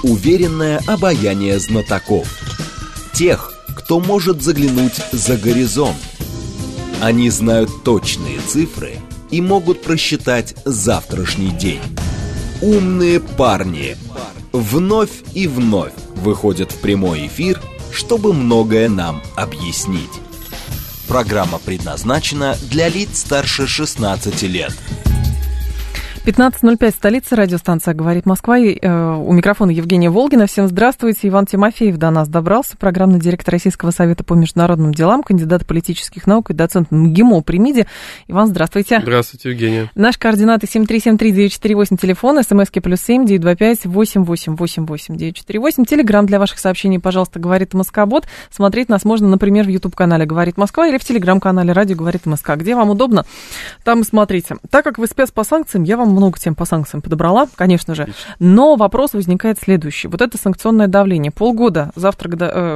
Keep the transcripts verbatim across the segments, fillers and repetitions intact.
уверенное обаяние знатоков. Тех, кто может заглянуть за горизонт. Они знают точные цифры и могут просчитать завтрашний день. Умные парни вновь и вновь выходят в прямой эфир, чтобы многое нам объяснить. Программа предназначена для лиц старше шестнадцати лет. пятнадцать ноль пять, столица, радиостанция «Говорит Москва». И, э, у микрофона Евгения Волгина. Всем здравствуйте. Иван Тимофеев до нас добрался. Программный директор Российского совета по международным делам, кандидат политических наук и доцент МГИМО при МИДе. Иван, здравствуйте. Здравствуйте, Евгения. Наши координаты семь три семь три девять четыре восемь, телефон, смски плюс семь девять два пять восемь восемь восемь восемь девять четыре восемь. Телеграм для ваших сообщений, пожалуйста, «Говорит Москобот». Смотреть нас можно, например, в YouTube-канале «Говорит Москва» или в Телеграм-канале «Радио Говорит Москва». Где вам удобно, там и смотрите. Так как вы спец по санкциям, я вам много тем по санкциям подобрала, конечно же, но вопрос возникает следующий. Вот это санкционное давление. Полгода, завтра,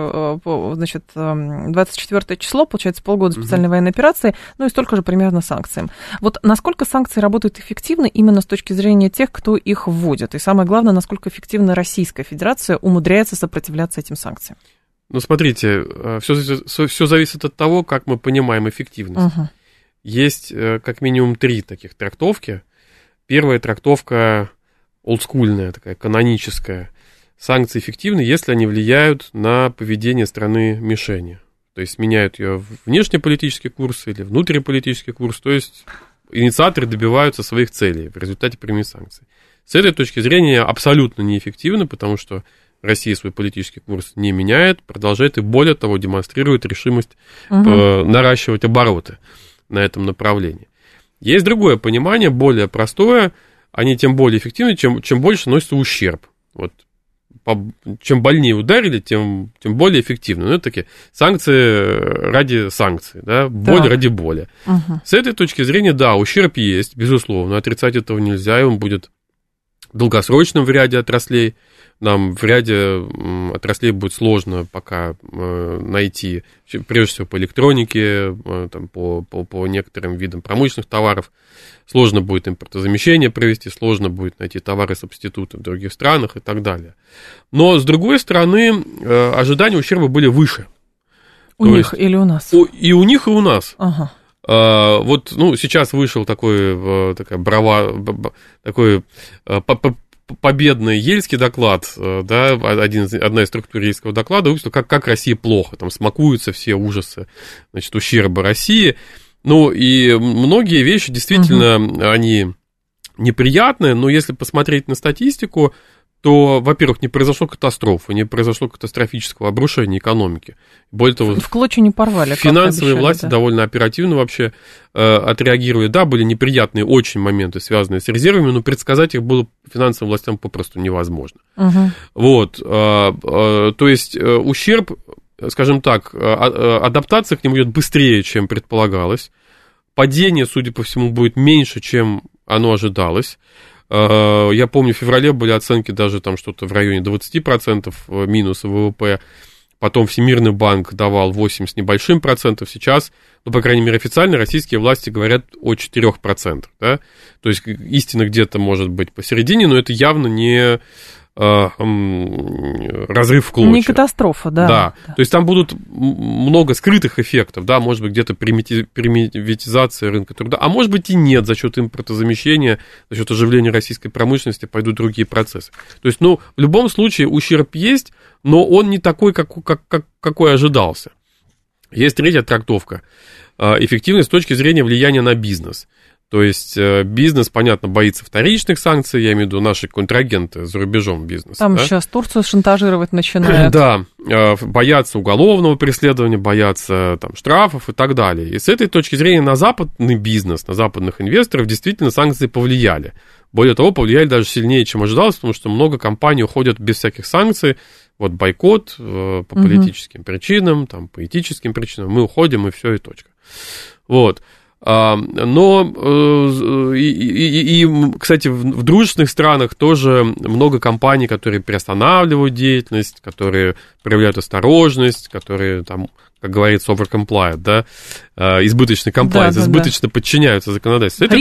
значит, двадцать четвёртое число, получается, полгода специальной военной операции, ну и столько же примерно санкциям. Вот насколько санкции работают эффективно именно с точки зрения тех, кто их вводит? И самое главное, насколько эффективно Российская Федерация умудряется сопротивляться этим санкциям? Ну, смотрите, все, все зависит от того, как мы понимаем эффективность. Угу. Есть как минимум три таких трактовки. Первая трактовка олдскульная, такая каноническая. Санкции эффективны, если они влияют на поведение страны-мишени. То есть меняют ее внешнеполитический курс или внутриполитический курс. То есть инициаторы добиваются своих целей в результате применения санкций. С этой точки зрения абсолютно неэффективно, потому что Россия свой политический курс не меняет, продолжает и, более того, демонстрирует решимость угу. наращивать обороты на этом направлении. Есть другое понимание, более простое, они тем более эффективны, чем, чем больше наносится ущерб. Вот, по, чем больнее ударили, тем, тем более эффективны. Ну, это такие санкции ради санкций, да, боль да. ради боли. Угу. С этой точки зрения, да, ущерб есть, безусловно, отрицать этого нельзя, и он будет долгосрочным в ряде отраслей. Нам в ряде отраслей будет сложно пока найти, прежде всего по электронике, там, по, по, по некоторым видам промышленных товаров. Сложно будет импортозамещение провести, сложно будет найти товары-субституты в других странах и так далее. Но, с другой стороны, ожидания ущерба были выше. У То них есть, или у нас? И у них, и у нас. Ага. Вот, ну, сейчас вышел такой, такая брова, такой победный ельский доклад, да, один, одна из структур ельского доклада, как, как России плохо, там смакуются все ужасы, значит, ущерба России. Ну, и многие вещи действительно, угу. они неприятные, но если посмотреть на статистику, то, во-первых, не произошло катастрофы, не произошло катастрофического обрушения экономики. Более того, в клочья не порвали. Финансовые обещали, власти да. довольно оперативно вообще э, отреагировали. Да, были неприятные очень моменты, связанные с резервами, но предсказать их было финансовым властям попросту невозможно. Угу. Вот, э, э, то есть э, ущерб, скажем так, э, э, адаптация к нему идет быстрее, чем предполагалось. Падение, судя по всему, будет меньше, чем оно ожидалось. Я помню, в феврале были оценки даже там что-то в районе двадцать процентов минуса ВВП. Потом Всемирный банк давал восемь с небольшим процентов. Сейчас, ну, по крайней мере, официально российские власти говорят о четырёх процентах. Да? То есть истина где-то может быть посередине, но это явно не э, э, разрыв в клочья. Не катастрофа, да. Да. да. То есть там будут много скрытых эффектов, да, может быть, где-то примитивизация рынка труда, а может быть и нет, за счет импортозамещения, за счет оживления российской промышленности пойдут другие процессы. То есть, ну, в любом случае ущерб есть, но он не такой, как, как, как, какой ожидался. Есть третья трактовка. Эффективность с точки зрения влияния на бизнес. То есть бизнес, понятно, боится вторичных санкций, я имею в виду наши контрагенты за рубежом бизнеса. Там да? сейчас Турцию шантажировать начинают. Да, боятся уголовного преследования, боятся там, штрафов и так далее. И с этой точки зрения на западный бизнес, на западных инвесторов действительно санкции повлияли. Более того, повлияли даже сильнее, чем ожидалось, потому что много компаний уходят без всяких санкций. Вот бойкот э, по угу. политическим причинам, там, по этическим причинам, мы уходим, и все, и точка. Вот. А, но, э, и, и, и, кстати, в, в дружественных странах тоже много компаний, которые приостанавливают деятельность, которые проявляют осторожность, которые, там, как говорится, overcompliant, да, избыточный compliance, да, да, избыточно да. подчиняются законодательству. Риски, риски.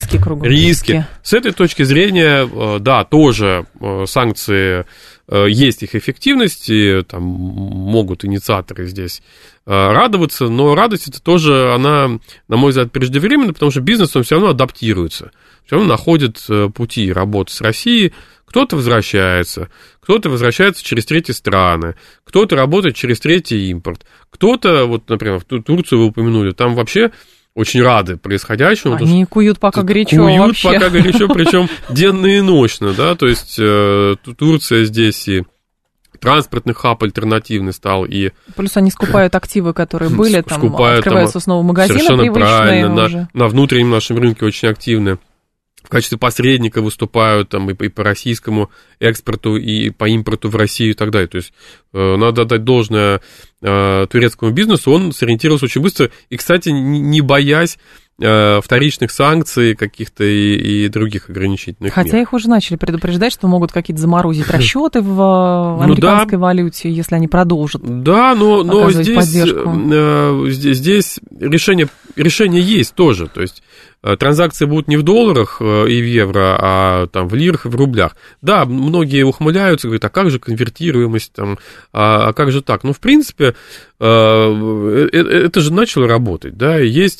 риски кругом. Риски. риски. С этой точки зрения, да, тоже санкции, есть их эффективность, и там могут инициаторы здесь радоваться, но радость это тоже, она, на мой взгляд, преждевременна, потому что бизнес, он все равно адаптируется, все равно находит пути работы с Россией. Кто-то возвращается, кто-то возвращается через третьи страны, кто-то работает через третий импорт, кто-то, вот, например, в Турцию вы упомянули, там вообще очень рады происходящему. Они куют пока горячо Куют вообще. пока горячо, причем денно и ночно, да, то есть э, Турция здесь и транспортный хаб альтернативный стал, и... Плюс они скупают активы, которые были, там скупают, открываются там, снова магазины совершенно привычные правильно, уже. На, на внутреннем нашем рынке очень активны. В качестве посредника выступают там, и, по, и по российскому экспорту, и по импорту в Россию и так далее. То есть э, надо отдать должное э, турецкому бизнесу, он сориентировался очень быстро. И, кстати, не, не боясь э, вторичных санкций каких-то и, и других ограничительных Хотя мер. их уже начали предупреждать, что могут какие-то заморозить расчеты в американской ну, да. валюте, если они продолжат. Да, но, но здесь, э, здесь, здесь решение, решение есть тоже. То есть транзакции будут не в долларах и в евро, а там в лирах и в рублях. Да, многие ухмыляются, говорят, а как же конвертируемость, там, а, а как же так? Ну, в принципе, это же начало работать, да, и есть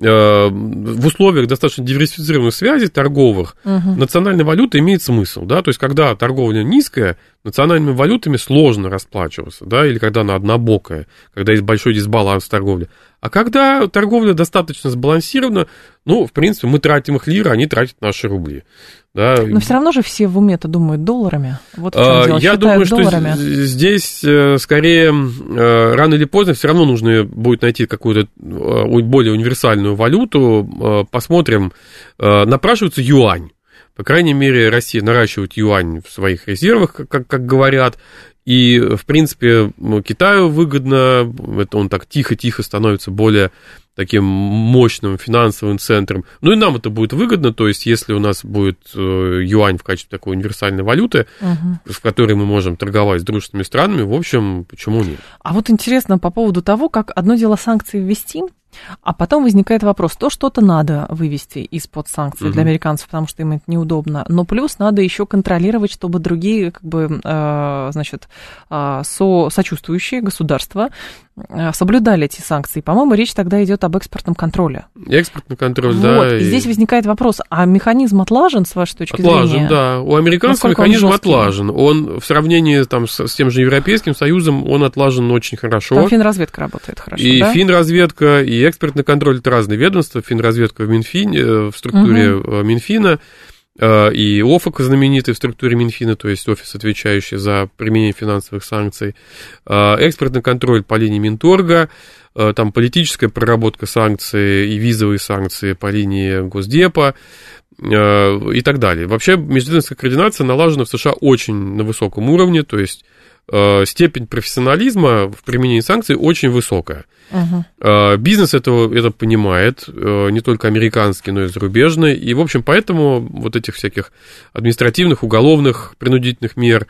в условиях достаточно диверсифицированных связей торговых угу. национальная валюта имеет смысл, да, то есть когда торговля низкая, национальными валютами сложно расплачиваться, да, или когда она однобокая, когда есть большой дисбаланс в торговле. А когда торговля достаточно сбалансирована, ну, в принципе, мы тратим их лиры, они тратят наши рубли. Да. Но все равно же все в уме-то думают долларами. Вот в чем дело. Я Считают думаю, долларами. Что здесь скорее рано или поздно все равно нужно будет найти какую-то более универсальную валюту. Посмотрим, напрашивается юань. По крайней мере, Россия наращивает юань в своих резервах, как, как говорят. И, в принципе, Китаю выгодно, это он так тихо-тихо становится более таким мощным финансовым центром. Ну и нам это будет выгодно, то есть если у нас будет юань в качестве такой универсальной валюты, угу. в которой мы можем торговать с дружественными странами, в общем, почему нет? А вот интересно по поводу того, как одно дело санкции ввести, а потом возникает вопрос, то что-то надо вывести из-под санкций угу. для американцев, потому что им это неудобно, но плюс надо еще контролировать, чтобы другие, как бы, э, значит, э, со, сочувствующие государства э, соблюдали эти санкции. По-моему, речь тогда идет об экспортном контроле. Экспортный контроль, вот. да. И здесь возникает вопрос, а механизм отлажен, с вашей точки отлажен, зрения? Отлажен, да. У американцев механизм отлажен. Он в сравнении там, с, с тем же Европейским Союзом, он отлажен очень хорошо. Там финразведка работает хорошо, и да? финразведка, и экспортный контроль – это разные ведомства. Финразведка в Минфине, в структуре угу. Минфина, и ОФАК знаменитый в структуре Минфина, то есть офис, отвечающий за применение финансовых санкций. Экспортный контроль по линии Минторга, там политическая проработка санкций и визовые санкции по линии Госдепа и так далее. Вообще межведомственная координация налажена в США очень на высоком уровне, то есть степень профессионализма в применении санкций очень высокая. Uh-huh. Бизнес это, это понимает, не только американский, но и зарубежный. И, в общем, поэтому вот этих всяких административных, уголовных, принудительных мер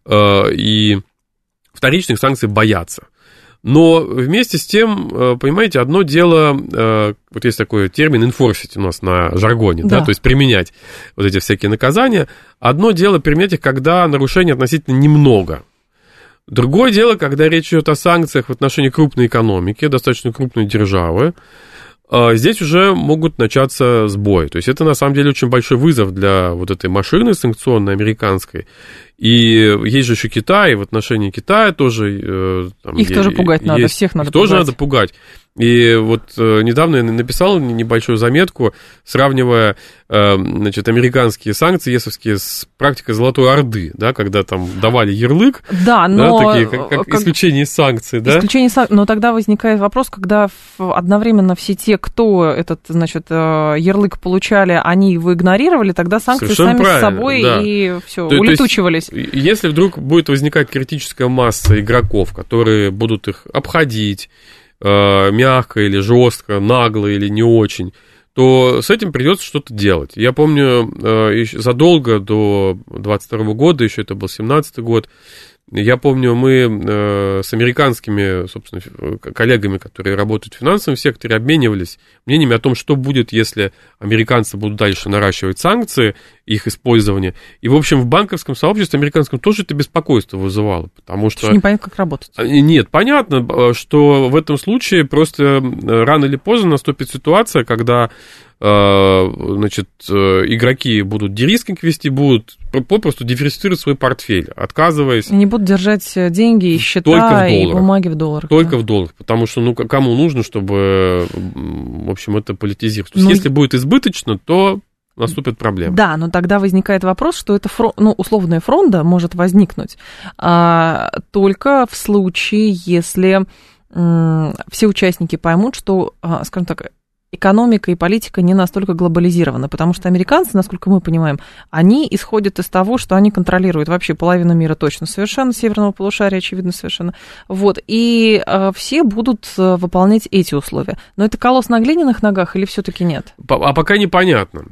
и вторичных санкций боятся. Но вместе с тем, понимаете, одно дело, вот есть такой термин enforcing у нас на жаргоне, да. Да, то есть применять вот эти всякие наказания. Одно дело применять их, когда нарушений относительно немного. Другое дело, когда речь идет о санкциях в отношении крупной экономики, достаточно крупной державы, здесь уже могут начаться сбои. То есть это, на самом деле, очень большой вызов для вот этой машины санкционной американской. И есть же еще Китай, в отношении Китая тоже... Там, их тоже пугать есть, надо, всех надо их пугать. тоже надо пугать. И вот недавно я написал небольшую заметку, сравнивая, значит, американские санкции ЕСовские с практикой Золотой Орды, да, когда там давали ярлык, да, но да, такие, как, как, как исключение из санкций, да? Исключение из санкций, но тогда возникает вопрос, когда одновременно все те, кто этот, значит, ярлык получали, они его игнорировали, тогда санкции совершенно сами с собой да. и все, то, улетучивались. То есть, если вдруг будет возникать критическая масса игроков, которые будут их обходить, мягко или жестко, нагло или не очень, то с этим придется что-то делать. Я помню, задолго до двадцать второго года, еще это был семнадцатый год, Я помню, мы э, с американскими, собственно, коллегами, которые работают в финансовом секторе, обменивались мнениями о том, что будет, если американцы будут дальше наращивать санкции, их использование. И, в общем, в банковском сообществе американском тоже это беспокойство вызывало, потому что... Что непонятно, как работать. Нет, понятно, что в этом случае просто рано или поздно наступит ситуация, когда, значит, игроки будут дерискинг вести, будут попросту диверсифицировать свой портфель, отказываясь... Не будут держать деньги и счета, и бумаги в долларах. Только да. в долларах, потому что, ну, кому нужно, чтобы, в общем, это политизировать. То есть, ну, если будет избыточно, то наступит проблема. Да, но тогда возникает вопрос, что это фрон, ну, условная фронта может возникнуть а, только в случае, если м, все участники поймут, что, а, скажем так, экономика и политика не настолько глобализированы, потому что американцы, насколько мы понимаем, они исходят из того, что они контролируют вообще половину мира точно совершенно, северного полушария, очевидно, совершенно. Вот, и э, все будут выполнять эти условия. Но это колосс на глиняных ногах или все-таки нет? А пока непонятно.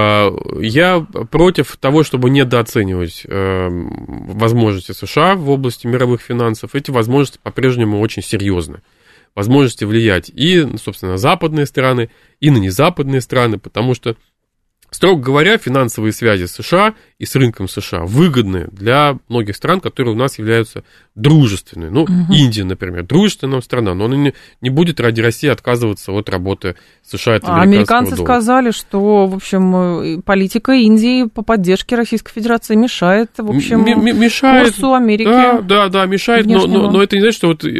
Я против того, чтобы недооценивать возможности США в области мировых финансов. Эти возможности по-прежнему очень серьезны. Возможности влиять и, собственно, на западные страны, и на незападные страны, потому что, строго говоря, финансовые связи США и с рынком США выгодны для многих стран, которые у нас являются дружественными. Ну, угу. Индия, например, дружественная страна, но она не, не будет ради России отказываться от работы США от американского а американцы доллара. Сказали, что, в общем, политика Индии по поддержке Российской Федерации мешает, в общем, м- м- мешает, курсу Америки. Да, да, да, мешает, но, но, но это не значит, что вот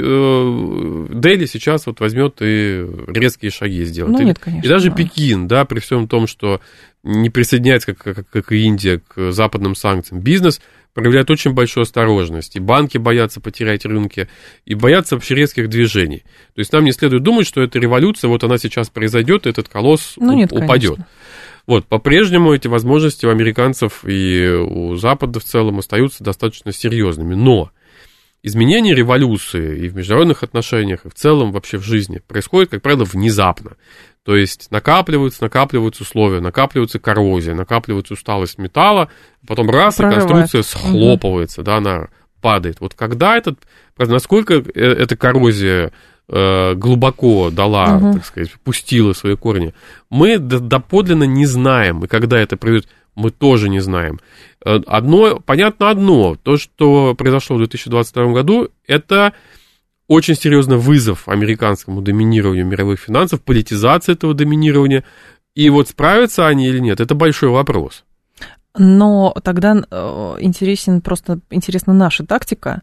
э, Дели сейчас вот возьмет и резкие шаги сделает. Ну, и, нет, конечно, и даже да. Пекин, да, при всем том, что не присоединяется, как, как, как и Индия, к западным санкциям, бизнес проявляет очень большую осторожность, и банки боятся потерять рынки, и боятся вообще резких движений. То есть нам не следует думать, что эта революция, вот она сейчас произойдет, и этот колосс ну, нет, упадет. Конечно. Вот, по-прежнему эти возможности у американцев и у Запада в целом остаются достаточно серьезными, но изменение революции и в международных отношениях, и в целом вообще в жизни происходит, как правило, внезапно. То есть накапливаются, накапливаются условия, накапливается коррозия, накапливается усталость металла, потом раз, и конструкция схлопывается, угу. да, она падает. Вот когда этот, насколько эта коррозия э, глубоко дала, угу. так сказать, пустила свои корни, мы доподлинно не знаем, и когда это произойдет, мы тоже не знаем. Одно, понятно одно, то, что произошло в две тысячи двадцать втором году, это очень серьезный вызов американскому доминированию мировых финансов, политизация этого доминирования. И вот справятся они или нет, это большой вопрос. Но тогда интересен, просто интересна наша тактика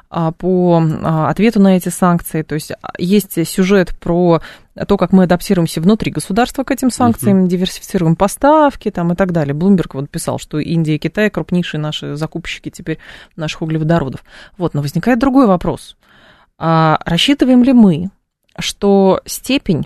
по ответу на эти санкции. То есть есть сюжет про то, как мы адаптируемся внутри государства к этим санкциям, uh-huh. диверсифицируем поставки там, и так далее. Блумберг вот писал, что Индия и Китай крупнейшие наши закупщики теперь наших углеводородов. Вот, но возникает другой вопрос. А рассчитываем ли мы, что степень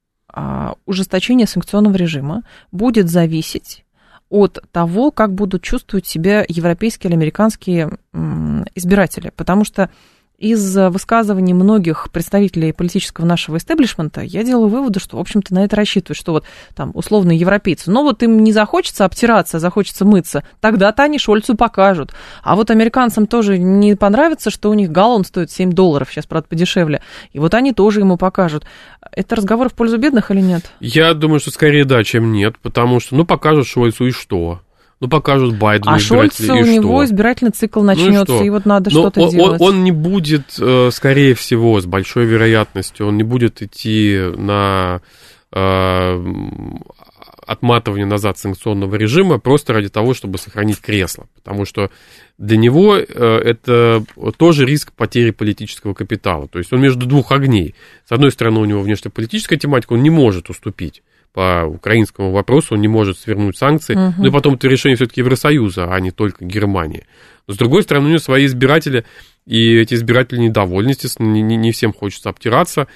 а, ужесточения санкционного режима будет зависеть от того, как будут чувствовать себя европейские или американские м, избиратели? Потому что из высказываний многих представителей политического нашего истеблишмента я делаю выводы, что, в общем-то, на это рассчитывают, что вот там условные европейцы, ну вот им не захочется обтираться, а захочется мыться, тогда-то они Шольцу покажут. А вот американцам тоже не понравится, что у них галлон стоит семь долларов, сейчас, правда, подешевле, и вот они тоже ему покажут. Это разговор в пользу бедных или нет? Я думаю, что скорее да, чем нет, потому что, ну, покажут Шольцу и что? Ну, покажут Байдену а избиратели, Шольц, у него что? Избирательный цикл начнется, ну и, и вот надо Но что-то он, делать. Он, он не будет, скорее всего, с большой вероятностью, он не будет идти на э, отматывание назад санкционного режима просто ради того, чтобы сохранить кресло. Потому что для него это тоже риск потери политического капитала. То есть он между двух огней. С одной стороны, у него внешнеполитическая тематика, он не может уступить. По украинскому вопросу он не может свернуть санкции, uh-huh. ну и потом это решение все-таки Евросоюза, а не только Германии. Но с другой стороны, у него свои избиратели, и эти избиратели недовольны, естественно, не, не всем хочется обтираться.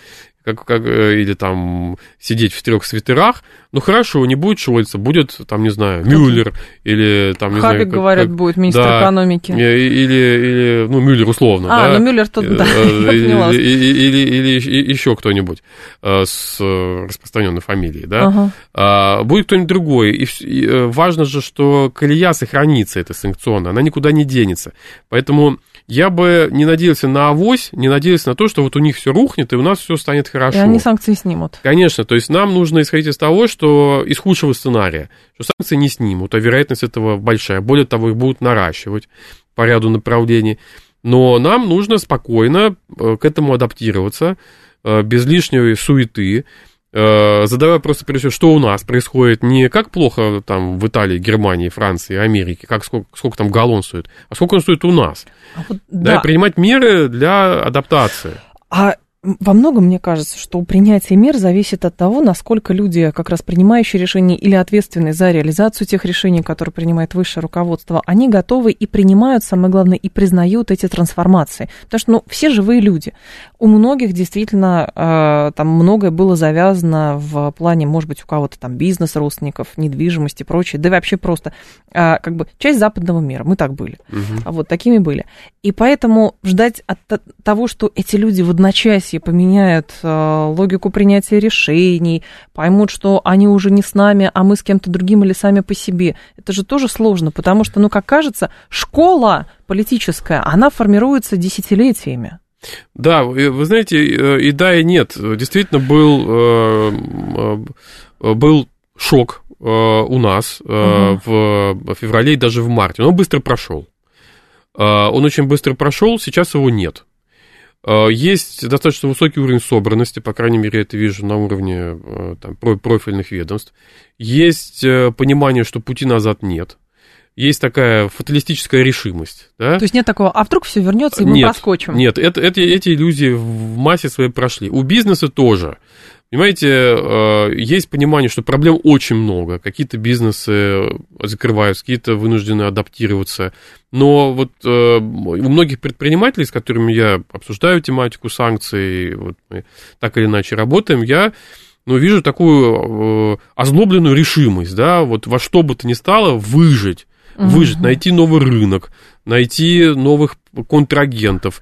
как, как, или там сидеть в трех свитерах. Ну, хорошо, не будет Шольца, будет, там, не знаю, Мюллер, или там, не Хабик, знаю... Как, говорят, как, будет министр да, экономики. Или, или, ну, Мюллер условно, а, да. А, ну, Мюллер тут, да, или, или, или, или еще кто-нибудь с распространенной фамилией, да. Ага. Будет кто-нибудь другой. И, и важно же, что колея сохранится, эта санкционная, она никуда не денется. Поэтому я бы не надеялся на авось, не надеялся на то, что вот у них все рухнет, и у нас все станет хорошо. И они санкции снимут. Конечно, то есть нам нужно исходить из того, что из худшего сценария, что санкции не снимут, а вероятность этого большая. Более того, их будут наращивать по ряду направлений. Но нам нужно спокойно к этому адаптироваться, без лишней суеты, задавая просто, прежде всего, что у нас происходит, не как плохо там в Италии, Германии, Франции, Америке, как сколько, сколько там галлон стоит, а сколько он стоит у нас. А вот, да. Да, принимать меры для адаптации. А во многом, мне кажется, что принятие мер зависит от того, насколько люди, как раз принимающие решения или ответственные за реализацию тех решений, которые принимает высшее руководство, они готовы и принимают, самое главное, и признают эти трансформации. Потому что, ну, все живые люди. У многих действительно э, там многое было завязано в плане, может быть, у кого-то там бизнес, родственников, недвижимости и прочее, да и вообще просто э, как бы часть западного мира. Мы так были. Угу. Вот такими были. И поэтому ждать от того, что эти люди в одночасье поменяют э, логику принятия решений, поймут, что они уже не с нами, а мы с кем-то другим или сами по себе. Это же тоже сложно, потому что, ну, как кажется, школа политическая, она формируется десятилетиями. Да, вы знаете, и да, и нет. Действительно был, был шок у нас угу. в феврале и даже в марте. Но он быстро прошел. Он очень быстро прошел, сейчас его нет. Есть достаточно высокий уровень собранности, по крайней мере, я это вижу на уровне там, профильных ведомств. Есть понимание, что пути назад нет. Есть такая фаталистическая решимость. Да? То есть нет такого, а вдруг все вернется, и мы нет, проскочим? Нет, это, это, эти иллюзии в массе своей прошли. У бизнеса тоже. Понимаете, есть понимание, что проблем очень много. Какие-то бизнесы закрываются, какие-то вынуждены адаптироваться. Но вот у многих предпринимателей, с которыми я обсуждаю тематику санкций, вот мы так или иначе работаем, я ну, вижу такую озлобленную решимость, да, вот во что бы то ни стало выжить, выжить, найти новый рынок, найти новых контрагентов,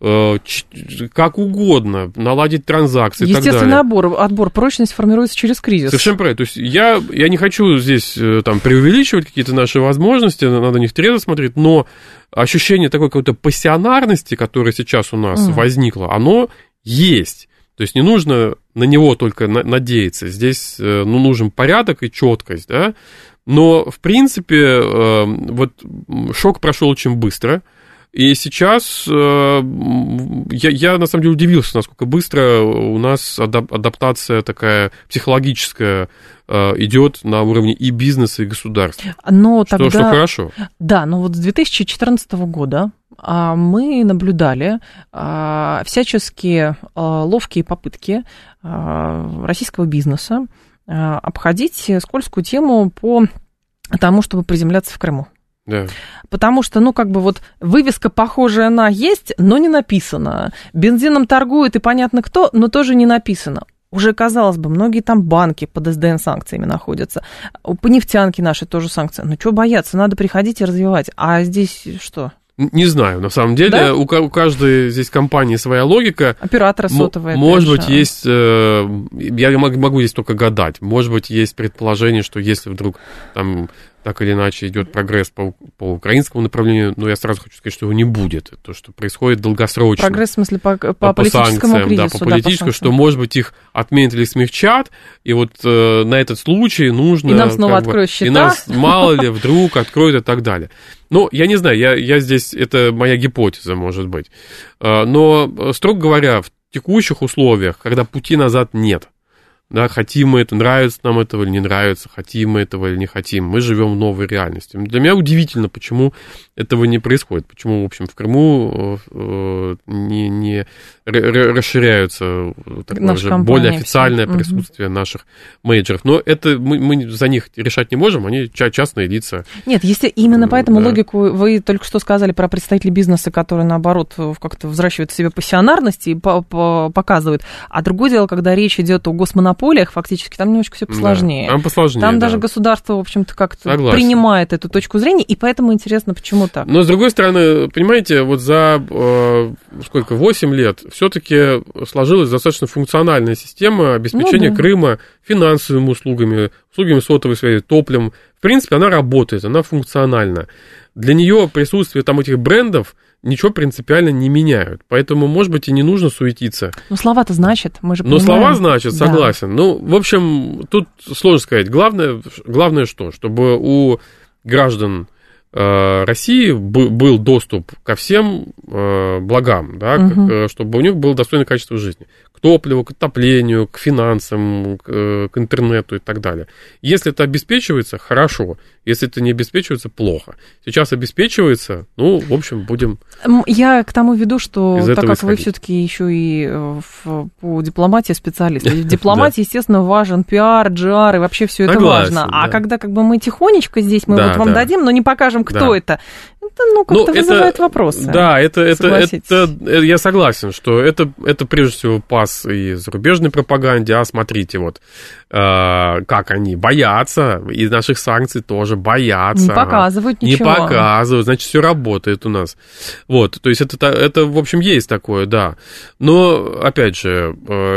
как угодно, наладить транзакции и так далее. Естественный отбор, отбор, прочность формируется через кризис. Совершенно правильно. То есть я, я не хочу здесь там, преувеличивать какие-то наши возможности, надо на них трезво смотреть, но ощущение такой какой-то пассионарности, которое сейчас у нас mm. возникло, оно есть. То есть не нужно на него только надеяться. Здесь ну, нужен порядок и четкость, да. Но, в принципе, вот шок прошел очень быстро. И сейчас я, я, на самом деле, удивился, насколько быстро у нас адаптация такая психологическая идет на уровне и бизнеса, и государства. Но что, тогда, что хорошо. Да, но вот с две тысячи четырнадцатого года мы наблюдали всяческие ловкие попытки российского бизнеса обходить скользкую тему по тому, чтобы приземляться в Крыму. Да. Потому что, ну, как бы вот вывеска похожая на есть, но не написано. Бензином торгует и понятно кто, но тоже не написано. Уже, казалось бы, многие там банки под эс дэ эн-санкциями находятся. По нефтянке наши тоже санкции. Ну, чего бояться, надо приходить и развивать. А здесь что? Не знаю, на самом деле, да? у, у каждой здесь компании своя логика. Оператора сотовая. Может быть, есть, я могу здесь только гадать, может быть, есть предположение, что если вдруг там так или иначе идет прогресс по, по украинскому направлению, но я сразу хочу сказать, что его не будет. То, что происходит долгосрочно. Прогресс, в смысле, по, по, по политическому санкциям, кризису. Да, по политическому, да, по что, может быть, их отменят или смягчат, и вот э, на этот случай нужно... И нам снова откроют счета. И нас, мало ли, вдруг откроют и так далее. Ну, я не знаю, я, я здесь, это моя гипотеза, может быть. Но, строго говоря, в текущих условиях, когда пути назад нет, да, хотим мы это, нравится нам этого или не нравится, хотим мы этого или не хотим, мы живем в новой реальности. Для меня удивительно, почему этого не происходит. Почему, в общем, в Крыму не, не расширяются такое же более официальное все. Присутствие угу. наших менеджеров. Но это мы, мы за них решать не можем, они частные лица. Нет, если именно поэтому да. логику вы только что сказали про представителей бизнеса, которые, наоборот, как-то взращивают в себе пассионарность и показывают. А другое дело, когда речь идет о госмонополиях, фактически там немножко все посложнее. Да, там посложнее, Там да. даже государство, в общем-то, как-то Согласен. принимает эту точку зрения, и поэтому интересно, почему так. Но, с другой стороны, понимаете, вот за э, сколько, восемь лет все-таки сложилась достаточно функциональная система обеспечения ну, да. Крыма финансовыми услугами, услугами сотовой связи, топливом. В принципе, она работает, она функциональна. Для нее присутствие там этих брендов ничего принципиально не меняют. Поэтому, может быть, и не нужно суетиться. Но слова-то значат, мы же понимаем. Но слова значат, согласен. Да. Ну, в общем, тут сложно сказать. Главное, главное что? Чтобы у граждан э, России б, был доступ ко всем э, благам, да, угу. к, чтобы у них было достойное качество жизни. К топливу, к отоплению, к финансам, к, к интернету и так далее. Если это обеспечивается, хорошо. Если это не обеспечивается, плохо. Сейчас обеспечивается, ну, в общем, будем... Я к тому веду, что так как исходить. Вы все-таки еще и в, по дипломатии специалист. В дипломатии, естественно, важен пиар, джи ар, и вообще все это важно. А когда как бы мы тихонечко здесь, мы вот вам дадим, но не покажем, кто это, это, ну, как-то вызывает вопросы. Да, это, это, это, я согласен, что это, это прежде всего пас и зарубежной пропаганде. А смотрите, вот, как они боятся, и наших санкций тоже боятся. Не показывают ничего. Не показывают, значит, все работает у нас. Вот, то есть это, это, в общем, есть такое, да. Но, опять же,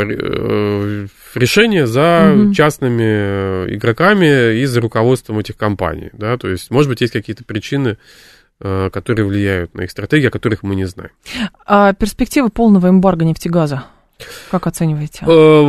решение за угу. частными игроками и за руководством этих компаний, да, то есть, может быть, есть какие-то причины, которые влияют на их стратегию, о которых мы не знаем. А перспективы полного эмбарго нефтегаза как оцениваете?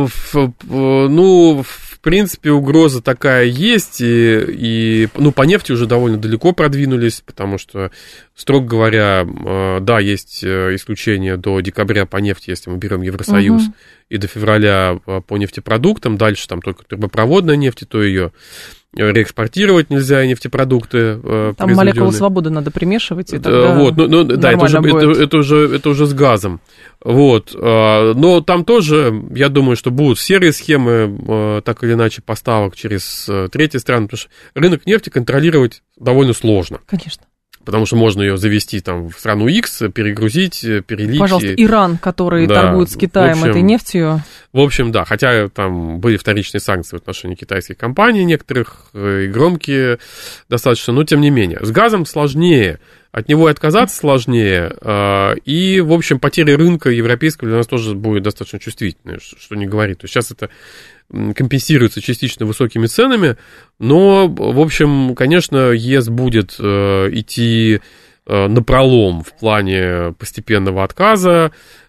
Ну, в принципе, угроза такая есть, и, и ну, по нефти уже довольно далеко продвинулись, потому что, строго говоря, да, есть исключение до декабря по нефти, если мы берем Евросоюз, угу. и до февраля по нефтепродуктам, дальше там только трубопроводная нефть, и то ее реэкспортировать нельзя, нефтепродукты. Там молекулу свободы надо примешивать, и тогда вот, ну, ну, да, это уже, это, это, уже, это уже с газом. Вот. Но там тоже, я думаю, что будут серые схемы, так или иначе, поставок через третьи страны, потому что рынок нефти контролировать довольно сложно. Конечно. Потому что можно ее завести там в страну X, перегрузить, перелить. Пожалуйста, Иран, который да, торгует с Китаем общем, этой нефтью. В общем, да, хотя там были вторичные санкции в отношении китайских компаний некоторых, и громкие достаточно, но тем не менее. С газом сложнее, от него и отказаться сложнее, и, в общем, потеря рынка европейского для нас тоже будет достаточно чувствительной, что не говорит. То есть сейчас это компенсируется частично высокими ценами, но, в общем, конечно, ЕС будет идти напролом в плане постепенного отказа.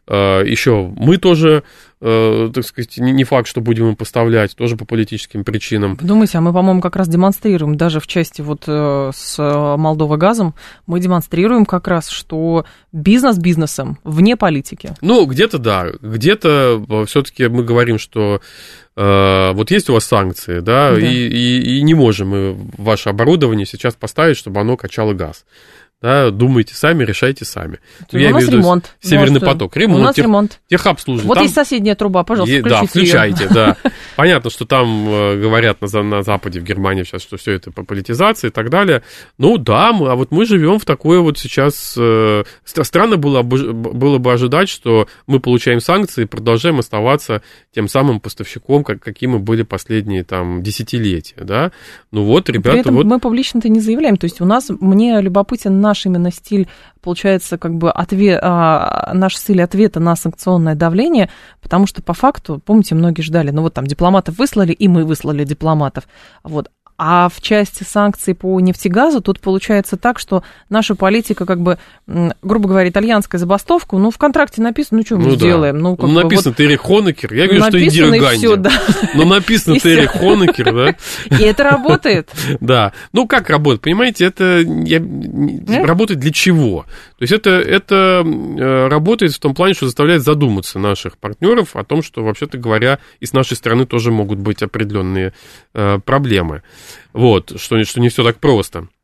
Еще мы тоже, так сказать, не факт, что будем им поставлять, тоже по политическим причинам. Думаете, а мы, по-моему, как раз демонстрируем, даже в части вот с Молдова газом, мы демонстрируем как раз, что бизнес бизнесом, вне политики. Ну, где-то да, где-то все-таки мы говорим, что э, вот есть у вас санкции, да, да. И, и, и не можем мы ваше оборудование сейчас поставить, чтобы оно качало газ. Да, думайте сами, решайте сами. Я у нас ремонт. Северный может, поток. Ремонт. У нас тех, ремонт. Техобслуживание. Вот там... есть соседняя труба, пожалуйста, включите Да, включайте, ее. Да. Понятно, что там говорят на, на Западе, в Германии сейчас, что все это по политизации и так далее. Ну да, мы, а вот мы живем в такое вот сейчас... Э, странно было, было бы ожидать, что мы получаем санкции и продолжаем оставаться тем самым поставщиком, как, каким мы были последние там десятилетия, да. Ну вот, ребята... При этом вот... мы публично-то не заявляем. То есть у нас, мне любопытен наш именно стиль, получается, как бы ответ, а, наш стиль ответа на санкционное давление, потому что по факту, помните, многие ждали, ну вот там дипломатов выслали, и мы выслали дипломатов, вот. А в части санкций по нефтегазу тут получается так, что наша политика, как бы, грубо говоря, итальянская забастовка, ну, в контракте написано, ну, что мы ну, сделаем? Да. Ну, как ну, бы, написано вот... Терри Хонекер, я говорю, написано, что Индира Ганди. Всё, да. Ну, написано Терри Хонекер, да. И это работает. Да. Ну, как работает? Понимаете, это работает для чего? То есть это, это работает в том плане, что заставляет задуматься наших партнеров о том, что, вообще-то говоря, и с нашей стороны тоже могут быть определенные проблемы. Вот, что, что не все так просто.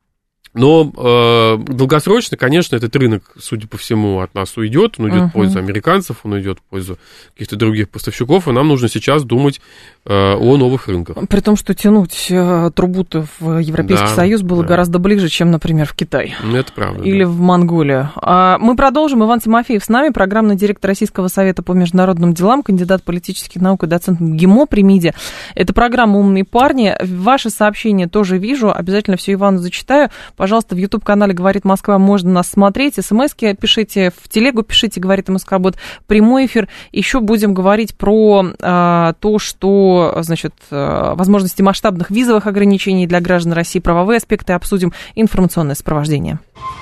Но э, долгосрочно, конечно, этот рынок, судя по всему, от нас уйдет. Он уйдет uh-huh. в пользу американцев, он уйдет в пользу каких-то других поставщиков, и нам нужно сейчас думать э, о новых рынках. При том, что тянуть э, трубу-то в Европейский да, Союз было да. гораздо ближе, чем, например, в Китай. Это правда. Или да. в Монголию. А мы продолжим. Иван Тимофеев с нами, программный директор Российского совета по международным делам, кандидат политических наук и доцент МГИМО при МИДе. Это программа «Умные парни». Ваши сообщения тоже вижу. Обязательно все Ивану зачитаю. Пожалуйста, в YouTube-канале «Говорит Москва» можно нас смотреть. СМСки пишите, в телегу пишите, «Говорит Москва-бот», прямой эфир. Еще будем говорить про а, то, что, значит, возможности масштабных визовых ограничений для граждан России, правовые аспекты обсудим, информационное сопровождение.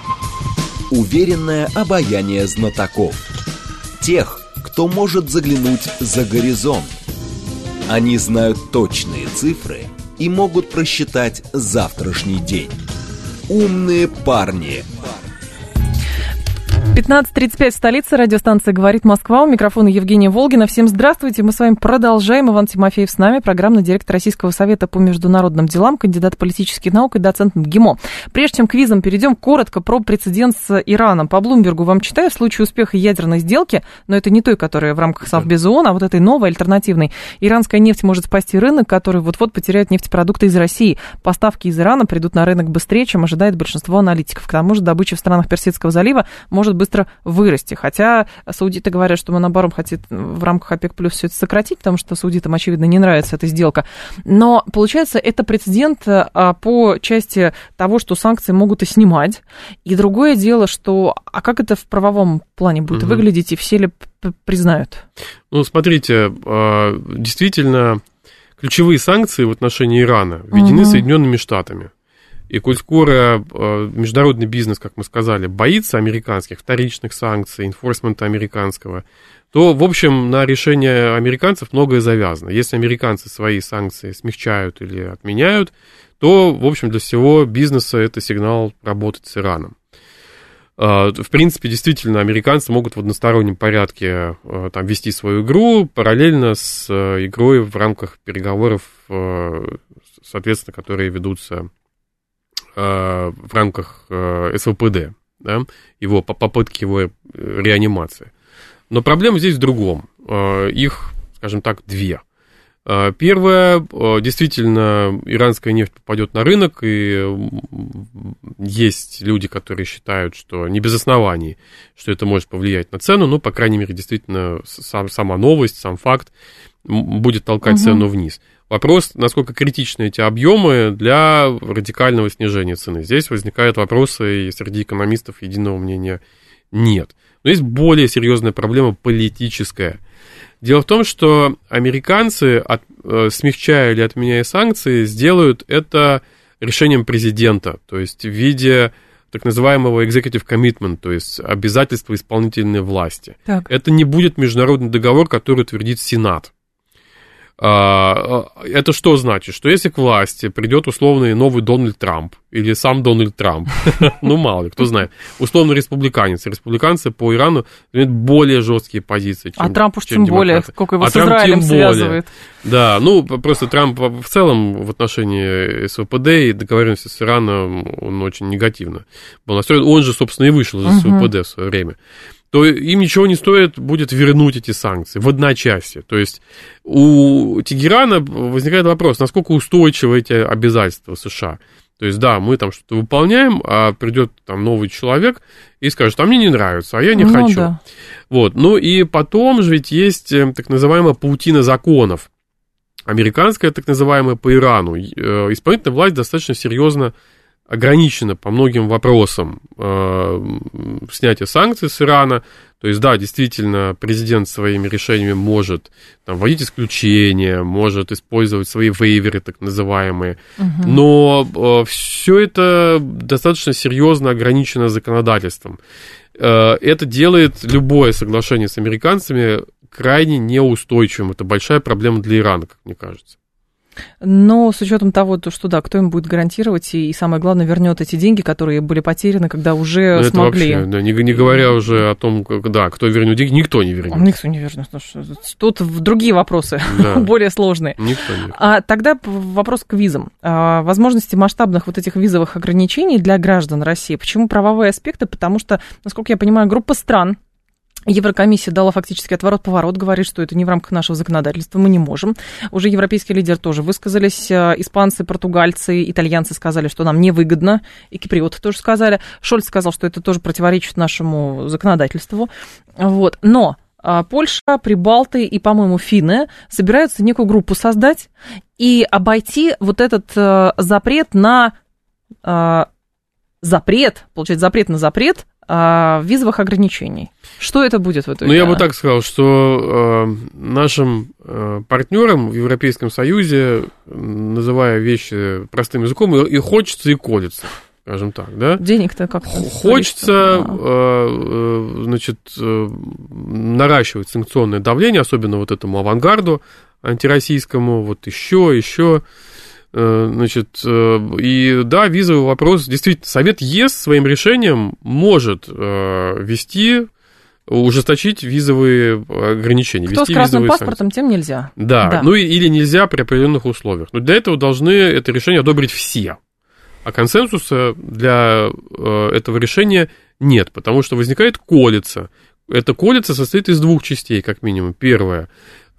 Уверенное обаяние знатоков. Тех, кто может заглянуть за горизонт. Они знают точные цифры и могут просчитать завтрашний день. Умные парни. пятнадцать тридцать пять в столице, радиостанция «Говорит Москва», у микрофона Евгения Волгина. Всем здравствуйте, мы с вами продолжаем. Иван Тимофеев с нами, программный директор Российского совета по международным делам, кандидат политических наук и доцент МГИМО. Прежде чем к визам перейдем, коротко про прецедент с Ираном. По Блумбергу вам читаю, в случае успеха ядерной сделки, но это не той, которая в рамках Совбеза ООН, а вот этой новой, альтернативной, иранская нефть может спасти рынок, который вот-вот потеряет нефтепродукты из России. Поставки из Ирана придут на рынок быстрее, чем ожидает большинство аналитиков. К тому же добыча в странах Персидского залива может быстро вырасти. Хотя саудиты говорят, что мы, наоборот, хотим в рамках ОПЕК плюс все это сократить, потому что саудитам, очевидно, не нравится эта сделка. Но, получается, это прецедент по части того, что санкции могут и снимать. И другое дело, что... А как это в правовом плане будет угу. выглядеть, и все ли признают? Ну, смотрите, действительно, ключевые санкции в отношении Ирана введены угу. Соединенными Штатами. И коль скоро э, международный бизнес, как мы сказали, боится американских вторичных санкций, энфорсмента американского, то, в общем, на решение американцев многое завязано. Если американцы свои санкции смягчают или отменяют, то, в общем, для всего бизнеса это сигнал работать с Ираном. Э, в принципе, действительно, американцы могут в одностороннем порядке э, там, вести свою игру параллельно с э, игрой в рамках переговоров, э, соответственно, которые ведутся в рамках СВПД, да, его, попытки его реанимации. Но проблема здесь в другом. Их, скажем так, две. Первое, действительно, иранская нефть попадет на рынок, и есть люди, которые считают, что не без оснований, что это может повлиять на цену, но, по крайней мере, действительно, сам, сама новость, сам факт будет толкать угу. цену вниз. Вопрос, насколько критичны эти объемы для радикального снижения цены. Здесь возникают вопросы, и среди экономистов единого мнения нет. Но есть более серьезная проблема политическая. Дело в том, что американцы, от, смягчая или отменяя санкции, сделают это решением президента, то есть в виде так называемого executive commitment, то есть обязательства исполнительной власти. Так. Это не будет международный договор, который утвердит Сенат. Это что значит? Что если к власти придет условный новый Дональд Трамп или сам Дональд Трамп, ну мало ли, кто знает, условно республиканец, республиканцы по Ирану имеют более жесткие позиции, чем А Трамп уж чем тем более, сколько его а с Израилем связывает. Да, ну просто Трамп в целом в отношении СВПД и договоренности с Ираном он очень негативно был настроен. Он же, собственно, и вышел из СВПД в свое время. То им ничего не стоит будет вернуть эти санкции в одночасье. То есть у Тегерана возникает вопрос, насколько устойчивы эти обязательства США. То есть, да, мы там что-то выполняем, а придет там новый человек и скажет, а мне не нравится, а я не ну, хочу. Да. Вот. Ну и потом же ведь есть так называемая паутина законов. Американская так называемая по Ирану. Исполнительная власть достаточно серьезно ограничено по многим вопросам э, снятия санкций с Ирана. То есть, да, действительно, президент своими решениями может там, вводить исключения, может использовать свои вейверы, так называемые. Угу. Но э, все это достаточно серьезно ограничено законодательством. Э, это делает любое соглашение с американцами крайне неустойчивым. Это большая проблема для Ирана, как мне кажется. Но с учетом того, что да, кто им будет гарантировать, и, и самое главное, вернет эти деньги, которые были потеряны, когда уже ну, смогли. Это вообще, да, не, не говоря уже о том, как, да, кто вернет деньги, никто не вернет. Никто не вернет. Тут другие вопросы, да. более сложные. Никто не вернет. А тогда вопрос к визам. А, возможности масштабных вот этих визовых ограничений для граждан России. Почему правовые аспекты? Потому что, насколько я понимаю, группа стран, Еврокомиссия дала фактически отворот-поворот, говорит, что это не в рамках нашего законодательства, мы не можем. Уже европейские лидеры тоже высказались, испанцы, португальцы, итальянцы сказали, что нам невыгодно, и киприоты тоже сказали. Шольц сказал, что это тоже противоречит нашему законодательству. Вот. Но Польша, Прибалты и, по-моему, финны собираются некую группу создать и обойти вот этот запрет на... Запрет, получается, запрет на запрет визовых ограничений. Что это будет в итоге? Ну, я бы так сказал, что э, нашим э, партнерам в Европейском Союзе, называя вещи простым языком, и, и хочется, и колется, скажем так, да? Денег-то как-то... Хочется, э, значит, э, наращивать санкционное давление, особенно вот этому авангарду антироссийскому, вот еще, еще... Значит, и да, визовый вопрос, действительно, Совет ЕС своим решением может ввести, ужесточить визовые ограничения. Кто ввести с красным паспортом, санкции. тем нельзя. Да, да, ну или нельзя при определенных условиях. Но для этого должны это решение одобрить все. А консенсуса для этого решения нет, потому что возникает колется. Эта колется состоит из двух частей, как минимум. Первое –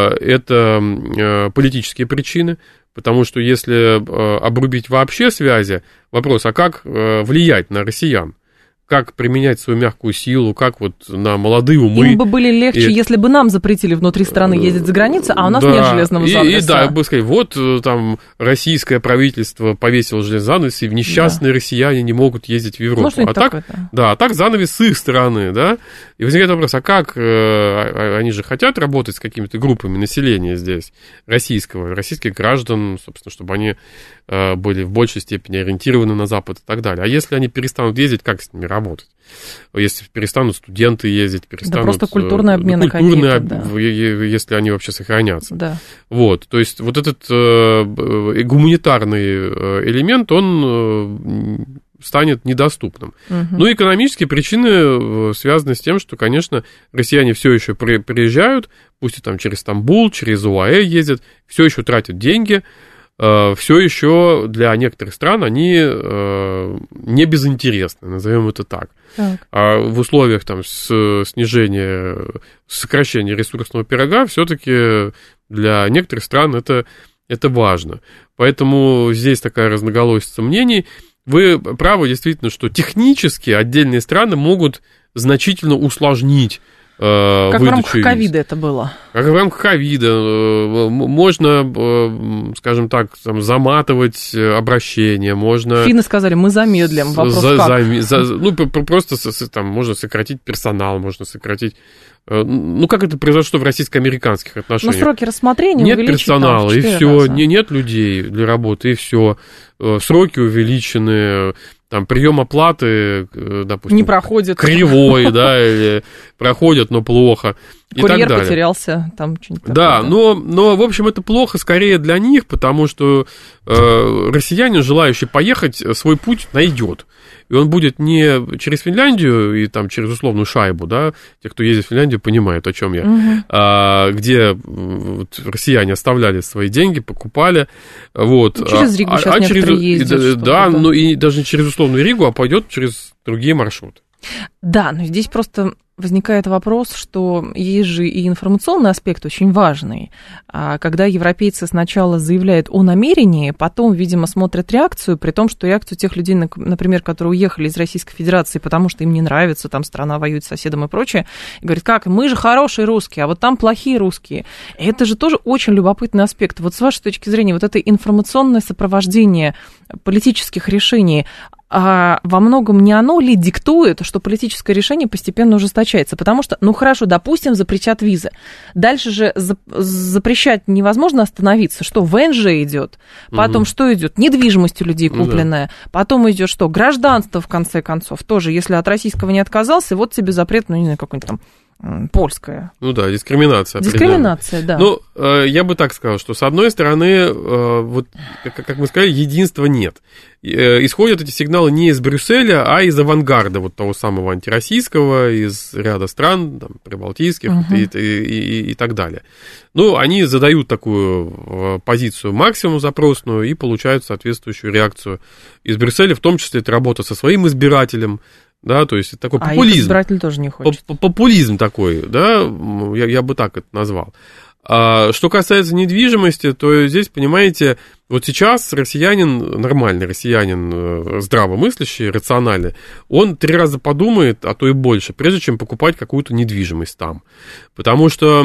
это политические причины. Потому что если обрубить вообще связи, вопрос, а как влиять на россиян? Как применять свою мягкую силу, как вот на молодые умы. Им бы были легче, и... если бы нам запретили внутри страны ездить за границу, а у нас да. нет железного занавеса. И, и да, я бы сказал, вот там российское правительство повесило железный занавес, и несчастные да. россияне не могут ездить в Европу. Может, а так, такое-то. да, а так занавес с их стороны, да. И возникает вопрос, а как, они же хотят работать с какими-то группами населения здесь, российского, российских граждан, собственно, чтобы они были в большей степени ориентированы на Запад и так далее. А если они перестанут ездить, как с ними работать? Если перестанут студенты ездить, перестанут... Да просто культурные обмены культурные, какие-то, да. если они вообще сохранятся. Да. Вот, то есть вот этот э, гуманитарный элемент, он станет недоступным. Угу. Ну, экономические причины связаны с тем, что, конечно, россияне все еще при, приезжают, пусть и там через Стамбул, через УАЭ ездят, все еще тратят деньги, все еще для некоторых стран они э, не безинтересны, назовем это так. так. А в условиях там, с, снижения, сокращения ресурсного пирога все-таки для некоторых стран это, это важно. Поэтому здесь такая разноголосица мнений. Вы правы, действительно, что технически отдельные страны могут значительно усложнить Как в рамках ковида это было. Как в рамках ковида. Можно, скажем так, там, заматывать обращение, можно... Финны сказали, мы замедлим. Вопрос за, как? За, за, ну, просто там, можно сократить персонал, можно сократить... Ну, как это произошло в российско-американских отношениях? Но сроки рассмотрения нет увеличить персонала, там, и все, не, нет людей для работы, и все. Сроки увеличены, там, прием оплаты, допустим... Не проходит. Кривой, да, или проходят, но плохо. И Курьер так далее. потерялся, там что-нибудь да, такое. но, но, в общем, это плохо скорее для них, потому что э, россиянин, желающий поехать, свой путь найдет. И он будет не через Финляндию и там через условную шайбу, да, те, кто ездит в Финляндию, понимают, о чем я, угу. а, где вот, россияне оставляли свои деньги, покупали, вот. Через Ригу а, сейчас а некоторые через, ездят. Да, да, ну и даже не через условную Ригу, а пойдет через другие маршруты. Да, но здесь просто возникает вопрос, что есть же и информационный аспект очень важный. Когда европейцы сначала заявляют о намерении, потом, видимо, смотрят реакцию, при том, что реакцию тех людей, например, которые уехали из Российской Федерации, потому что им не нравится, там страна воюет с соседом и прочее, и говорят, как, мы же хорошие русские, а вот там плохие русские. Это же тоже очень любопытный аспект. Вот с вашей точки зрения, вот это информационное сопровождение политических решений, а во многом не оно ли диктует, что политическое решение постепенно ужесточается? Потому что, ну хорошо, допустим, запретят визы. Дальше же запрещать невозможно остановиться. Что, ВНЖ идет, потом угу. что идет? Недвижимость у людей купленная, ну, да. потом идет что? Гражданство, в конце концов, тоже, если от российского не отказался, вот тебе запрет, ну не знаю, какой-нибудь там польская. Ну да, дискриминация. Дискриминация, да. Ну, я бы так сказал, что с одной стороны, вот, как мы сказали, единства нет. Исходят эти сигналы не из Брюсселя, а из авангарда, вот того самого антироссийского, из ряда стран, там, прибалтийских uh-huh. и, и, и, и так далее. Ну, они задают такую позицию максимум запросную и получают соответствующую реакцию из Брюсселя, в том числе это работа со своим избирателем, да, то есть это такой популизм. А их избиратель тоже не хочет. Популизм такой, да, я, я бы так это назвал. А что касается недвижимости, то здесь, понимаете, вот сейчас россиянин, нормальный россиянин, здравомыслящий, рациональный, он три раза подумает, а то и больше, прежде чем покупать какую-то недвижимость там. Потому что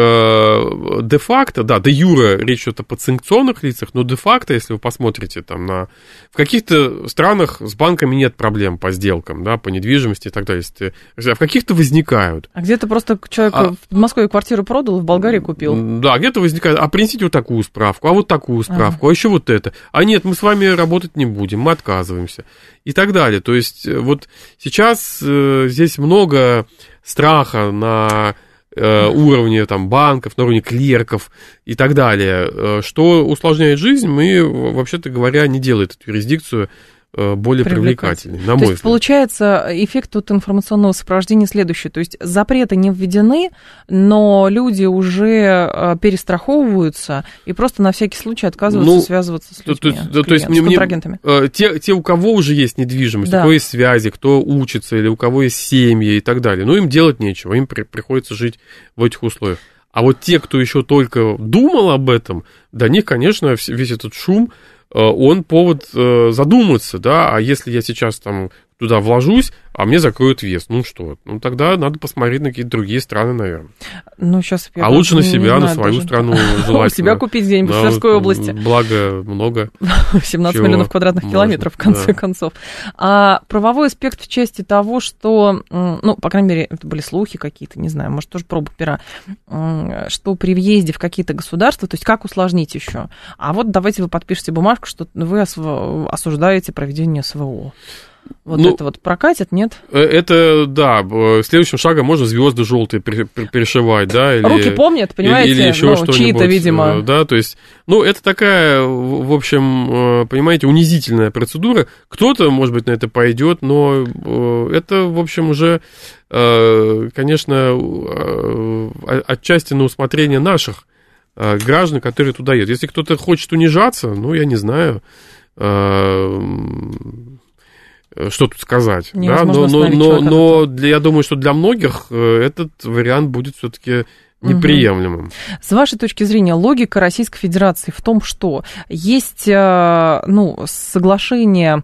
э, де-факто, да, де-юре речь идет о подсанкционных лицах, но де-факто, если вы посмотрите там на... В каких-то странах с банками нет проблем по сделкам, да, по недвижимости и так далее. А в каких-то возникают. А где-то просто человек а... в Москве квартиру продал, в Болгарии купил. Да, где-то возникает, а принесите вот такую справку, а вот такую справку, а, а еще вот это. А нет, мы с вами работать не будем, мы отказываемся. И так далее. То есть вот сейчас э, здесь много страха на э, уровне там, банков, на уровне клерков и так далее, э, что усложняет жизнь, мы, вообще-то говоря, не делает эту юрисдикцию более привлекательный, на мой взгляд. То есть, получается, эффект от информационного сопровождения следующий. То есть, запреты не введены, но люди уже перестраховываются и просто на всякий случай отказываются ну, связываться с людьми, то, то, с, клиент, то есть, с контрагентами. Мне, те, те, у кого уже есть недвижимость, да. у кого есть связи, кто учится, или у кого есть семьи и так далее, ну, им делать нечего, им при, приходится жить в этих условиях. А вот те, кто еще только думал об этом, до них, конечно, весь этот шум, он повод задуматься, да, а если я сейчас там туда вложусь, а мне закроют въезд, ну что, ну тогда надо посмотреть на какие-то другие страны, наверное. Ну, сейчас а лучше на себя, на свою даже. страну желательно. У себя купить где-нибудь в Тверской области. Благо много. семнадцать чего миллионов квадратных можно, километров, в конце да. концов. А правовой аспект в части того, что, ну, по крайней мере, это были слухи какие-то, не знаю, может, тоже пробу пера, что при въезде в какие-то государства, то есть как усложнить еще? А вот давайте вы подпишете бумажку, что вы осуждаете проведение СВО. Вот ну, это вот прокатит, нет? Это, да, следующим шагом можно звезды желтые перешивать, да, или... Руки помнят, понимаете, или еще ну, что-нибудь, чьи-то, видимо. Да, то есть, ну, это такая, в общем, понимаете, унизительная процедура. Кто-то, может быть, на это пойдет, но это, в общем, уже, конечно, отчасти на усмотрение наших граждан, которые туда едут. Если кто-то хочет унижаться, ну, я не знаю... Что тут сказать? Да? Но, но, но, но для, я думаю, что для многих этот вариант будет все-таки неприемлемым. Угу. С вашей точки зрения, логика Российской Федерации в том, что есть ну, соглашение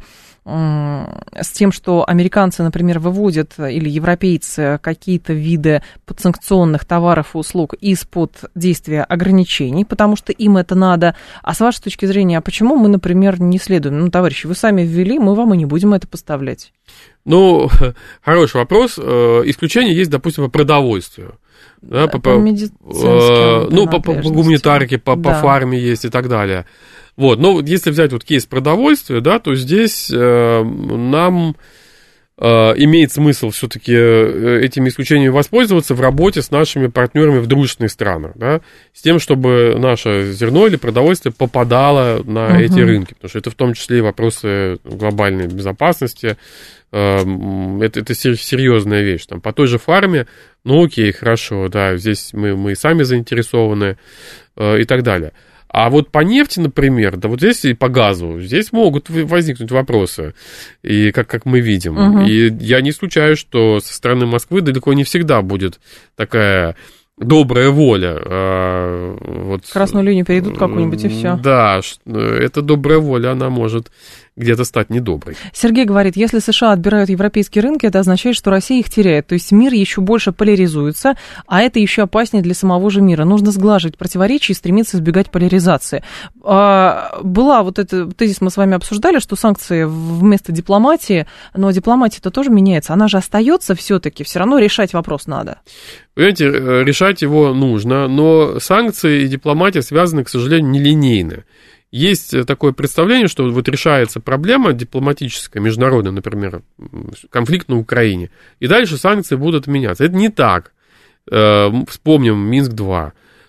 с тем, что американцы, например, выводят, или европейцы, какие-то виды подсанкционных товаров и услуг из-под действия ограничений, потому что им это надо. А с вашей точки зрения, а почему мы, например, не следуем? Ну, товарищи, вы сами ввели, мы вам и не будем это поставлять. Ну, хороший вопрос. Исключение есть, допустим, по продовольствию. Да, по, по, э, ну, по, по гуманитарке, по, да. по фарме есть и так далее. Вот, но если взять вот кейс продовольствия, да, то здесь э, нам э, имеет смысл все-таки этими исключениями воспользоваться в работе с нашими партнерами в дружественных странах, да, с тем, чтобы наше зерно или продовольствие попадало на uh-huh. эти рынки, потому что это в том числе и вопросы глобальной безопасности, э, это, это серьезная вещь. Там, по той же фарме, ну окей, хорошо, да, здесь мы, мы сами заинтересованы э, и так далее. А вот по нефти, например, да вот здесь и по газу, здесь могут возникнуть вопросы, и как, как мы видим. Угу. И я не исключаю, что со стороны Москвы далеко не всегда будет такая добрая воля. Вот, красную линию перейдут какую-нибудь, и все. Да, эта добрая воля, она может где-то стать недоброй. Сергей говорит, если США отбирают европейские рынки, это означает, что Россия их теряет. То есть мир еще больше поляризуется, а это еще опаснее для самого же мира. Нужно сглаживать противоречия и стремиться избегать поляризации. А, была вот эта тезис, мы с вами обсуждали, что санкции вместо дипломатии, но дипломатия-то тоже меняется. Она же остается все-таки, все равно решать вопрос надо. Понимаете, решать его нужно, но санкции и дипломатия связаны, к сожалению, нелинейно. Есть такое представление, что вот решается проблема дипломатическая, международная, например, конфликт на Украине, и дальше санкции будут меняться. Это не так. вспомним Минск-два.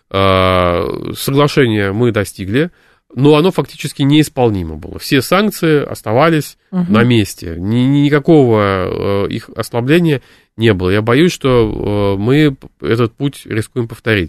Соглашение мы достигли, но оно фактически неисполнимо было. Все санкции оставались угу. на месте. Ни, никакого их ослабления не было. Я боюсь, что мы этот путь рискуем повторить.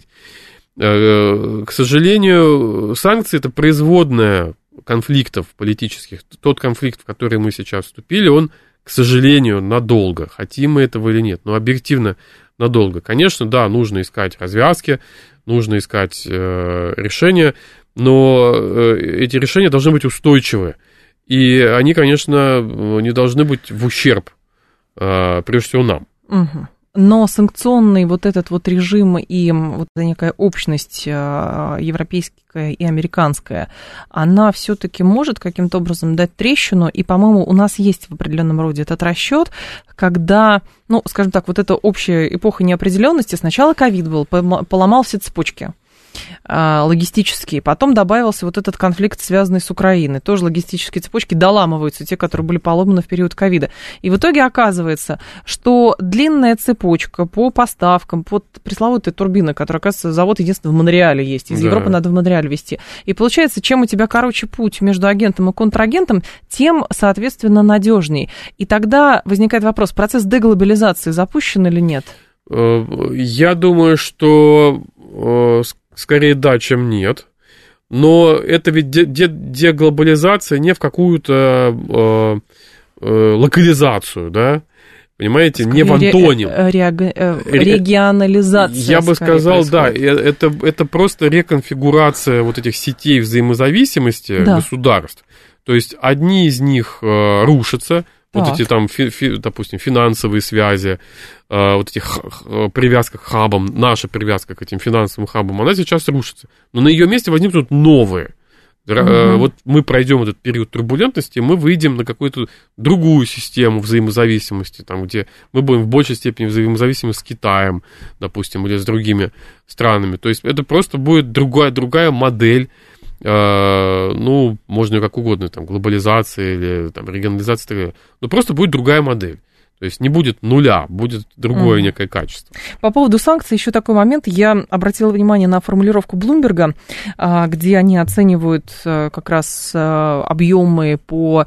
К сожалению, санкции – это производная конфликтов политических. Тот конфликт, в который мы сейчас вступили, он, к сожалению, надолго. Хотим мы этого или нет, но объективно надолго. Конечно, да, нужно искать развязки, нужно искать э, решения, но э, эти решения должны быть устойчивы. И они, конечно, не должны быть в ущерб, э, прежде всего, нам. Угу. Но санкционный вот этот вот режим и вот эта некая общность европейская и американская, она все-таки может каким-то образом дать трещину, и, по-моему, у нас есть в определенном роде этот расчет, когда, ну, скажем так, вот эта общая эпоха неопределенности, сначала ковид был, поломал все цепочки логистические. Потом добавился вот этот конфликт, связанный с Украиной. Тоже логистические цепочки доламываются, те, которые были поломаны в период ковида. И в итоге оказывается, что длинная цепочка по поставкам, по пресловутой турбины, которая, оказывается, завод единственный в Монреале есть. Из да. Европы надо в Монреаль везти. И получается, чем у тебя короче путь между агентом и контрагентом, тем, соответственно, надежней. И тогда возникает вопрос, процесс деглобализации запущен или нет? Я думаю, что скорее да, чем нет. Но это ведь деглобализация не в какую-то э, э, локализацию, да? Понимаете, скорее, не в антоним. Ре, ре, регионализация. Я бы сказал, да, это, это просто реконфигурация вот этих сетей взаимозависимости да. государств. То есть одни из них э, рушатся, так. вот эти там, фи, фи, допустим, финансовые связи, э, вот эти х, х, привязка к хабам, наша привязка к этим финансовым хабам, она сейчас рушится. Но на ее месте возникнут новые. Угу. Вот мы пройдем этот период турбулентности, мы выйдем на какую-то другую систему взаимозависимости, там, где мы будем в большей степени взаимозависимы с Китаем, допустим, или с другими странами. То есть это просто будет другая, другая модель, э, ну, можно ее как угодно, там, глобализация или там, регионализация, но просто будет другая модель. То есть не будет нуля, будет другое mm. некое качество. По поводу санкций еще такой момент. Я обратила внимание на формулировку Блумберга, где они оценивают как раз объемы по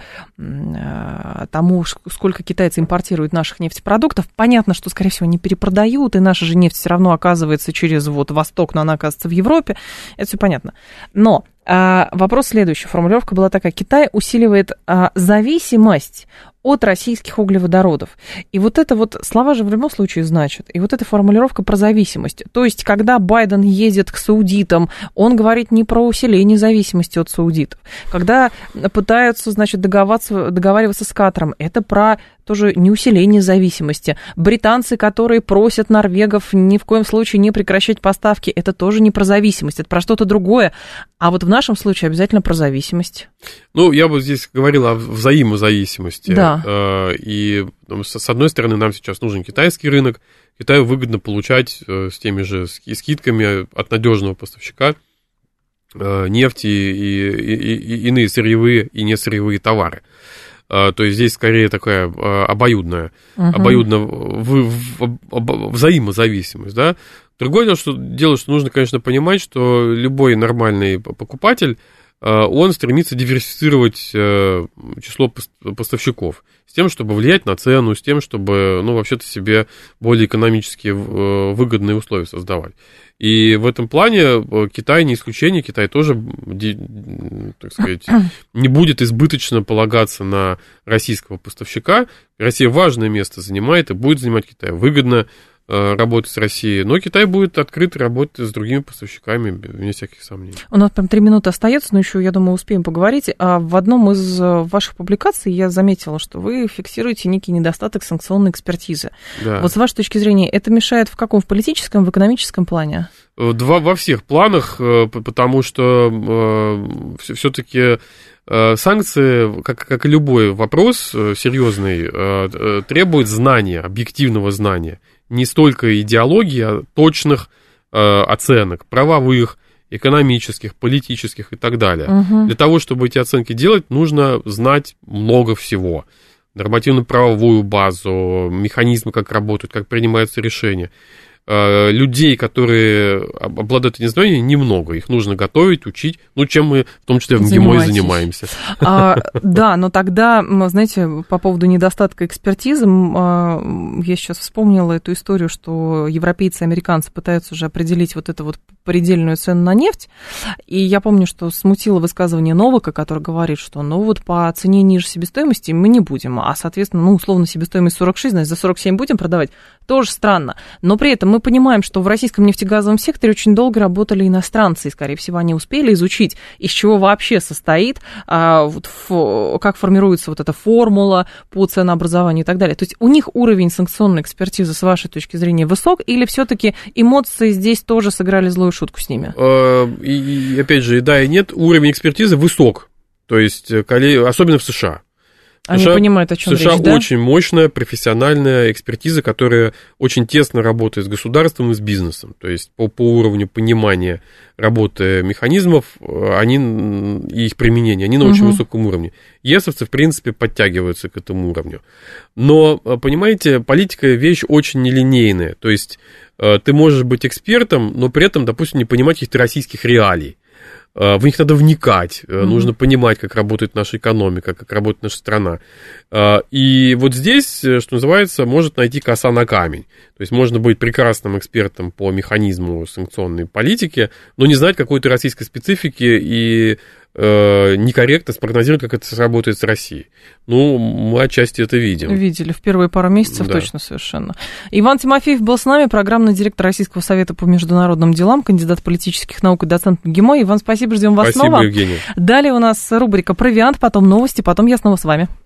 тому, сколько китайцы импортируют наших нефтепродуктов. Понятно, что, скорее всего, не перепродают, и наша же нефть все равно оказывается через вот восток, но она оказывается в Европе. Это все понятно. Но а, вопрос следующий. Формулировка была такая. Китай усиливает а, зависимость от российских углеводородов. И вот это вот слова же в любом случае значат. И вот эта формулировка про зависимость. То есть, когда Байден ездит к саудитам, он говорит не про усиление зависимости от саудитов. Когда пытаются, значит, договариваться, договариваться с Катаром, это про тоже не усиление зависимости. Британцы, которые просят норвегов ни в коем случае не прекращать поставки, это тоже не про зависимость, это про что-то другое. А вот в нашем случае обязательно про зависимость. Ну, я бы здесь говорил о взаимозависимости. Да. И, с одной стороны, нам сейчас нужен китайский рынок. Китаю выгодно получать с теми же скидками от надежного поставщика нефти и, и, и иные сырьевые и несырьевые товары. То есть здесь скорее такая обоюдная, uh-huh. обоюдно в, в, в, взаимозависимость, да. Другое дело что, дело, что нужно, конечно, понимать, что любой нормальный покупатель, он стремится диверсифицировать число поставщиков с тем, чтобы влиять на цену, с тем, чтобы, ну, вообще-то себе более экономически выгодные условия создавать. И в этом плане Китай не исключение, Китай тоже, так сказать, не будет избыточно полагаться на российского поставщика. Россия важное место занимает и будет занимать Китай. Выгодно работать с Россией, но Китай будет открыт работать с другими поставщиками, вне всяких сомнений. У нас прям три минуты остается, но еще, я думаю, успеем поговорить. А в одном из ваших публикаций я заметила, что вы фиксируете некий недостаток санкционной экспертизы. Да. Вот с вашей точки зрения, это мешает в каком? В политическом, в экономическом плане? Два, во всех планах, потому что все-таки санкции, как, как и любой вопрос серьезный, требуют знания, объективного знания. Не столько идеологии, а точных э, оценок, правовых, экономических, политических и так далее. Угу. Для того, чтобы эти оценки делать, нужно знать много всего. Нормативно-правовую базу, механизмы, как работают, как принимаются решения. людей, которые обладают этим знанием, немного. Их нужно готовить, учить, ну, чем мы, в том числе, в МГИМО и занимаемся. А, да, но тогда, знаете, по поводу недостатка экспертизы, я сейчас вспомнила эту историю, что европейцы и американцы пытаются уже определить вот эту вот предельную цену на нефть, и я помню, что смутило высказывание Новака, который говорит, что ну вот по цене ниже себестоимости мы не будем, а, соответственно, ну, условно, себестоимость сорок шесть, значит, за сорок семь будем продавать, тоже странно. Но при этом мы понимаем, что в российском нефтегазовом секторе очень долго работали иностранцы, и, скорее всего, они успели изучить, из чего вообще состоит, а, вот, фо, как формируется вот эта формула по ценообразованию и так далее. То есть у них уровень санкционной экспертизы, с вашей точки зрения, высок, или все-таки эмоции здесь тоже сыграли злую шутку с ними? И, опять же, и да, и нет, уровень экспертизы высок, то есть особенно в США. Они США, понимают, о чем США речь, да? очень мощная профессиональная экспертиза, которая очень тесно работает с государством и с бизнесом. То есть по, по уровню понимания работы механизмов они, и их применения, они на очень угу. высоком уровне. ЕСовцы, в принципе, подтягиваются к этому уровню. Но, понимаете, политика вещь очень нелинейная. То есть ты можешь быть экспертом, но при этом, допустим, не понимать каких-то российских реалий. В них надо вникать, mm-hmm. нужно понимать, как работает наша экономика, как работает наша страна. И вот здесь, что называется, может найти коса на камень. То есть можно быть прекрасным экспертом по механизму санкционной политики, но не знать какой-то российской специфики и некорректно спрогнозировать, как это сработает с Россией. Ну, мы отчасти это видим. Видели в первые пару месяцев, да. Точно, совершенно. Иван Тимофеев был с нами, программный директор Российского совета по международным делам, кандидат политических наук и доцент МГИМО. Иван, спасибо, ждем вас спасибо, снова. Евгений. Далее у нас рубрика «Провиант», потом новости, потом я снова с вами.